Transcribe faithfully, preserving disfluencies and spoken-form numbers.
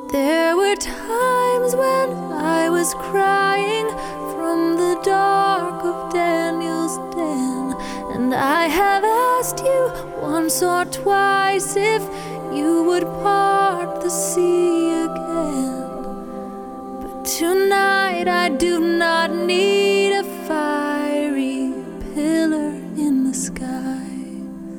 There were times when I was crying from the dark of Daniel's den, and I have asked you once or twice if you would part the sea again. But tonight I do not need